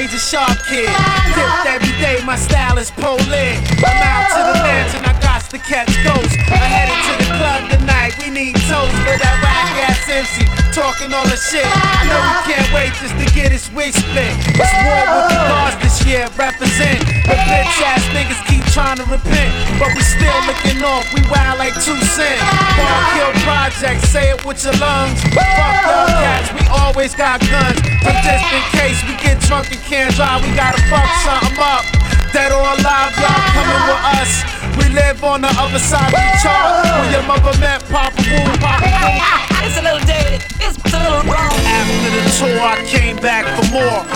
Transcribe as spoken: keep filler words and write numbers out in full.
Queens a sharp kid. Dipped every day, my style is Poland. I'm out to the mansion, I got to catch ghosts. I headed to the club tonight, we need toast for that whack ass M C talking all the shit. I know we can't wait just to get his wig split. It's war with the bars this year, represent. But bitch ass niggas keep trying to repent, but we still looking off, we wild like two cent. Bar Kill Project, say it with your lungs. Fuck y'all cats, we always got guns. So just in case we get drunk and can't drive, we gotta fuck something up. Dead or alive, y'all coming with us. We live on the other side of the chart. When your mother met Papa Woo, Papa Woo. It's a little dated, it's a little wrong. After the tour, I came back for more.